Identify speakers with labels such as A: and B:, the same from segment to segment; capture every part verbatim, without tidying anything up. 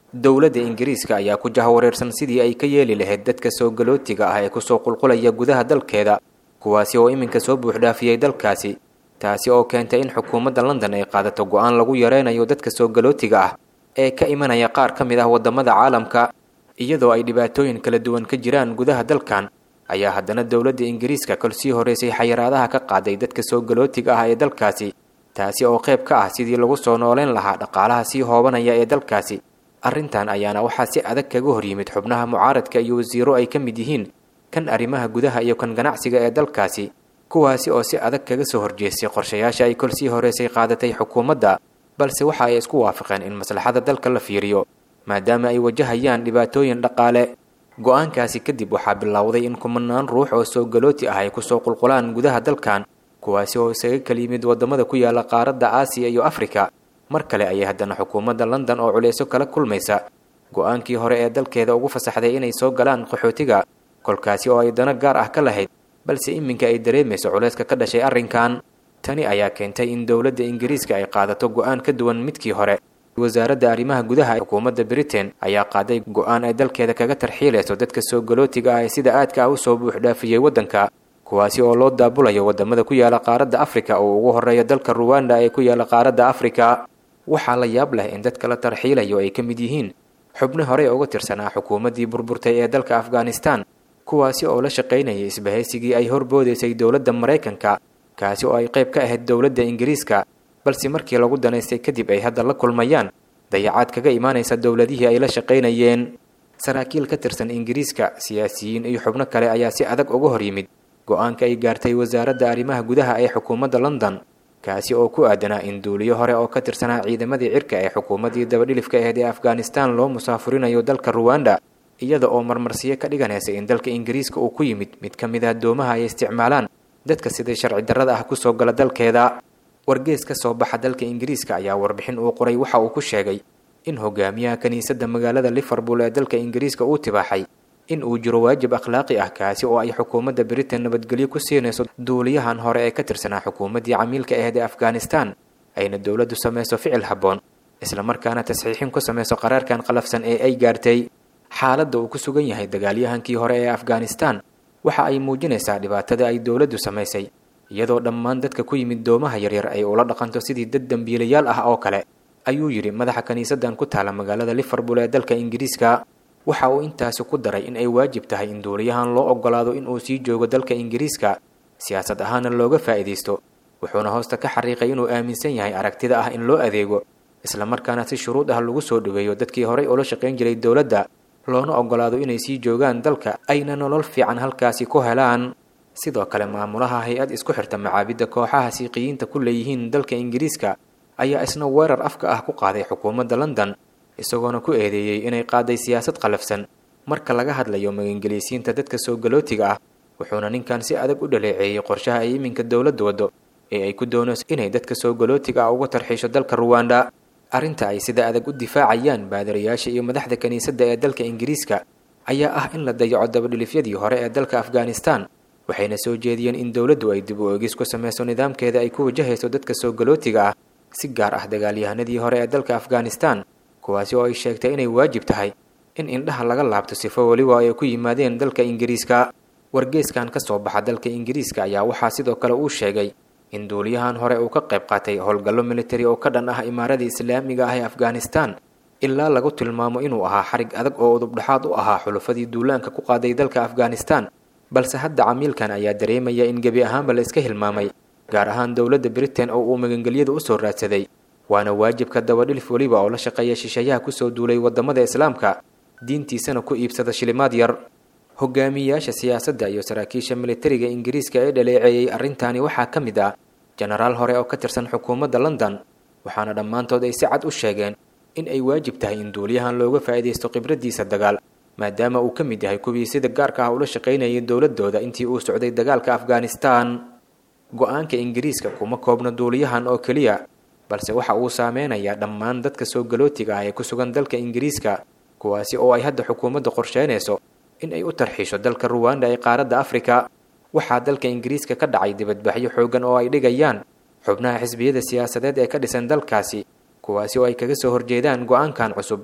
A: dowladda Ingiriiska ayaa ku jahawareersan sidii ay ka yeeli lahayd dadka soo galootiga ah ee ku soo qulqulaya gudaha dalkeeda kuwaasi oo iminka soo buuxdhaafiyay dalkaasi taasi oo keentay in xukuumadda London ay qaadato go'aan lagu yareynayo dadka soo galootiga ah ee ka imanaya qaar ka mid ah wadamada caalamka iyadoo ay dhibaatooyin kala duwan ka jiraan gudaha dalkan ayaa haddana dowladda Ingiriiska kol sii horeysay xayiraadaha ka qaaday dadka soo galootiga ah ee dalkaasi taasi oo qayb ka ah sidii lagu soo nooleyn lahaa dhaqaalaha sii hoobanaya ee dalkaasi arrintan ayaana waxaa si adag kaga hor yimid xubnaha mucaaradka iyo wasiiro ay ka mid yihiin kan arrimaha gudaha iyo kan ganacsiga ee dalkaasi kuwaasi oo si adag kaga soo horjeestay qorshayaasha ay kol sii horeysay qaadatay xukuumadda balse waxa ay isku waafaqeen in maslaxada dalka la fiiriyo maadaama ay wajahayaan dhibaatooyin dhaqaale go'aankaasi kadib waxaa bilowday in kumanaan ruux oo soo galooti ah ay ku soo qulqulaan gudaha dalkan kuwaasi oo isaga kala yimid wadamada ku yaala qaaradda Aasiya iyo Afrika mar kale ayay haddana xukuumadda London oo culeysyo kala kulmaysa go'aankii hore ee dalkeeda ugu fasaxday inay soo galaan qaxootiga kolkaasi oo ay dana gaar ah ka lahayd balse iminka ay dareemayso culeyska ka dhashay arrinkan tani ayaa keentay in dowladda Ingiriiska ay qaadato go'aan ka duwan midkii hore wasaaradda arrimaha gudaha ee xukuumadda Britain ayaa qaaday go'aan ay dalkeeda kaga tarxiilayso dadka soo galootiga ah ee sida aadka ah u soo buuxdhaafiyay waddanka kuwaasi oo loo daabulayo wadamada ku yaala qaaradda Afrika oo ugu horeeya dalka Rwanda ee ku yaala qaaradda Afrika waxaa la yaab leh in dadka la tarxiilayo ay ka mid yihiin xubno hore uga tirsanaa xukuumaddii burburtay ee dalka Afghanistan kuwaasi oo la shaqeynayay isbahaysigii ay horboodeysay dowladda Mareykanka kaasi oo ay qayb ka ahayd dowladda Ingiriiska balse markii lagu danaystay kadib ay hadda la kulmayaan dayacaad kaga imaanaysa dowladihii ay la shaqeynayeen saraakiil ka tirsan Ingiriiska siyaasiyiin iyo xubno kale ayaa si adag uga hor yimid go'aanka ay gaartay wasaaradda arrimaha gudaha ee xukuumadda London kaasi oo ku aadanaa in duuliyo hore oo ka tirsanaa ciidamadii cirka ee xukuumaddii dabadhilifka ahayd ee Afghanistan loo musaafurinayo dalka Rwanda iyada oo marmarsiyo ka dhiganaysa in dalka Ingiriiska uu ku yimid mid ka mid ah doomaha ay isticmaalaan dadka sida sharci darrada ah ku soo gala dalkeeda wargeys ka soo baxa dalka Ingiriiska ayaa warbixin uu qoray waxa uu ku sheegay in hogaamiyaha kaniisadda magaalada Liverpool ee dalka Ingiriiska uu tibaaxay in uu jiro waajib akhlaaqi ah kaasi oo ay xukuumadda Britain nabadgelyo ku siinayso duuliyahan hore ee ka tirsanaa xukuumaddii camiilka ahayd ee Afghanistan ayna dowladdu samayso ficil habboon isla markaana tasxiixin ku samayso qaraarkan qalafsan ee ay gaartay xaaladda uu ku sugan yahay dagaalyahankii hore ee Afghanistan waxa ay muujinaysaa dhibaatada ay dowladdu samaysay iyadoo dhammaan dadka ku yimid doomaha yaryar ay ula dhaqanto sidii dad dambiilayaal ah oo kale ayuu yiri madaxa kaniisaddan ku taala magaalada Liverpool ee dalka Ingiriiska waxa uu intaasi ku daray in ay waajib tahay in duuliyahan loo ogolaado in uu sii joogo dalka Ingiriiska siyaasad ahaan looga faa'iideysto wuxuuna hoosta ka xariiqay inuu aaminsan yahay aragtida ah in loo adeego isla markaana si shuruud ah lagu soo dhaweeyo dadkii hore ula shaqeyn jiray dowladda loona ogolaado inay sii joogaan dalka ayna nolol fiican halkaasi ku helaan sidoo kale maamulaha hay'ad isku xirta macaabida kooxaha siiqiyiinta ku leeyihiin dalka Ingiriiska ayaa isna weerar afka ah ku qaaday xukuumadda London isagoona ku eedeeyay inay qaaday siyaasad qalafsan marka laga hadlayo magangeliysiinta dadka soo galootiga ah wuxuuna ninkan si adag u dhaleeceeyay qorshaha ay iminka dowladdu wado ee ay ku doonayso inay dadka soo galootiga ah uga tarxiisho dalka Rwanda arrinta ay sida adag u difaacayaan baadariyaasha iyo madaxda kaniisadda ee dalka Ingiriiska ayaa ah in la dayaco dabadhilifyadii hore ee dalka Afghanistan waxayna soo jeediyeen in dowladdu ay dib u eegis ku samayso nidaamkeeda ay ku wajahayso dadka soo galootiga ah si gaar ah dagaalyahanadii hore ee dalka Afghanistan kuwaasi oo ay sheegtay inay waajib tahay in indhaha laga laabto sifo waliba ay ku yimaadeen dalka Ingiriiska wargeyskan ka soo baxa dalka Ingiriiska ayaa waxaa sidoo kale uu sheegay in duuliyahan hore uu ka qayb qaatay howlgallo military oo ka dhan ah imaaradda Islaamiga ah ee Afghanistan ilaa lagu tilmaamo inuu ahaa xarig adag oo udub dhaxaad u ahaa xulufadii duulaanka ku qaaday dalka Afghanistan balse hadda camiilkan ayaa dareemaya in gabi ahaanba la iska hilmaamay gaar ahaan dowladda Britain oo uu magangeliyada u soo raadsaday waana waajibka dabadhilif waliba oo la shaqeeya shisheeyaha ku soo duulay wadamada Islaamka diintiisana ku iibsada shilimaad yar hogaamiyaasha siyaasadda iyo saraakiisha militariga Ingiriiska ee dhaleeceeyay arrintani waxaa ka mid ah generaal hore oo ka tirsan xukuumadda London waxaana dhammaantood ay si cad u sheegeen in ay waajib tahay in duuliyahan looga faa'iideysto khibradiisa dagaal maadaama uu ka mid yahay kuwii sida gaarka ah ula shaqeynayay dowladooda intii uu socday dagaalka Afghanistan go'aanka Ingiriiska kuma koobna duuliyahan oo kaliya balse waxa uu saameynayaa dhammaan dadka soo galootiga ah ee ku sugan dalka Ingiriiska kuwaasi oo ay hadda xukuumadda qorsheynayso in ay u tarxiisho dalka Rwanda ee qaaradda Afrika waxaa dalka Ingiriiska ka dhacay dibadbaxyo xoogan oo ay dhigayaan xubnaha xisbiyada siyaasadeed ee ka dhisan dalkaasi kuwaasi oo ay kaga soo horjeedaan go'aankan cusub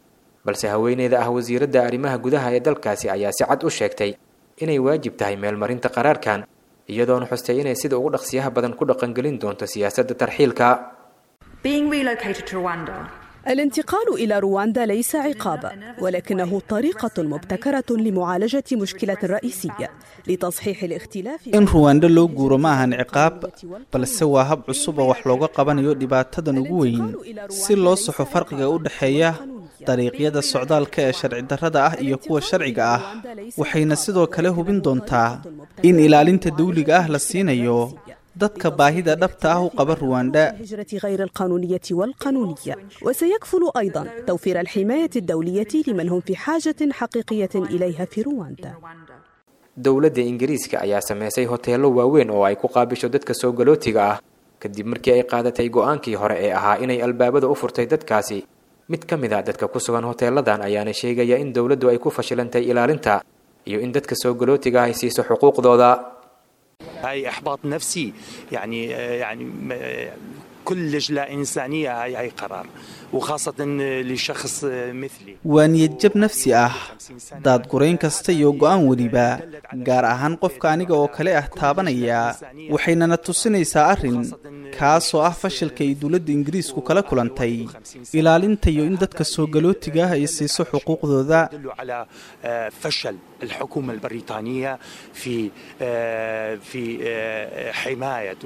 A: balse haweeneyda ah wasiiradda arrimaha gudaha ee dalkaasi ayaa si cad u sheegtay inay waajib tahay meelmarinta qaraarkan iyadoona xustay inay sida ugu dhaqsiyaha badan ku dhaqangelin doonto siyaasadda tarxiilka.
B: الانتقال إلى رواندا ليس عقابا، ولكنه طريقة مبتكرة لمعالجة مشكلة رئيسية لتصحيح الاختلاف.
C: إن رواندا لو جورو maahan ciqaab balse waa hab cusub oo wax looga qabanayo dhibaatadan ugu weyn si loo saxo farqiga u dhaxeeya dariiqyada socdaalka ee sharci darrada ah iyo kuwa sharciga ah, waxayna sidoo kale hubin doontaa in ilaalinta dawliga ah la siinayo dadka baahida dhabta ah u qaba Rwanda.
B: غير القانونية والقانونية، وسيكفل أيضا توفير الحماية الدولية لمن هم في حاجة حقيقية إليها في رواندا.
A: dowladda Ingiriiska ayaa sameysay hoteelo waaweyn oo ay ku qaabisho dadka soo galootiga ah kadib markii ay qaadatay go'aankii hore ee ahaa inay albaabada u furtay dadkaasi. mid ka mid ah dadka ku sugan hoteeladan ayaana sheegaya in dowladdu ay ku fashilantay ilaalinta iyo in dadka soo galootiga ay siiso xuquuqdooda.
D: هاي إحباط نفسي يعني يعني كل لجنة إنسانية هاي هاي قرار وخاصة لشخص مثلي.
C: وانيد جب نفسي آه داد قرين كستيو قوان وليبا قار أهان قفك aniga oo kale ah taabanaya waxayna tusinaysaa arrin kaasoo ah fashilkay dawladda Ingiriisku kala kulantay ilaalinta iyo in dadka soo galootiga ah ay siiso xuquuqdooda.
D: على فشل الحكومة البريطانية في في حماية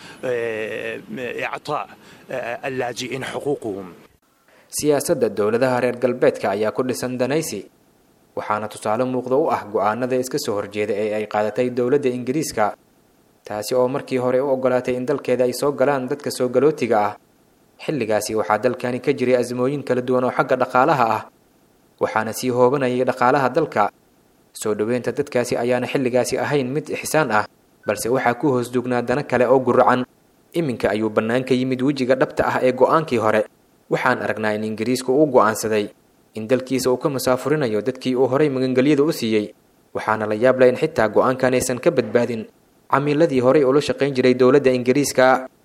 D: وإعطاء اللاجئين حقوقهم.
A: siyaasadda dowladaha reer galbeedka ayaa ku dhisan danaysi, waxaana tusaale muuqda u ah go'aanada iska soo horjeeda ee ay qaadatay dowladda Ingiriiska, taasi oo markii hore u ogolaatay in dalkeeda ay soo galaan dadka soo galootiga ah. xilligaasi waxaa dalkani ka jiray azmooyin kala duwan oo xagga dhaqaalaha ah, waxaana sii hoobanayay dhaqaalaha dalka. soo dhaweynta dadkaasi ayaana xilligaasi ahayn mid ixsaan ah, balse waxaa ku hoos dugnaa dana kale oo guracan. iminka ayuu bannaanka yimid wejiga dhabta ah ee go'aankii hore. waxaan aragnaa in Ingiriisku uu go'aansaday in dalkiisa uu ka musaafurinayo dadkii uu horay magangelyada u siiyey, waxaana la yaab leh in xitaa go'aankan aysan ka badbaadin camiiladii horay ula shaqayn jiray dowladda Ingiriiska.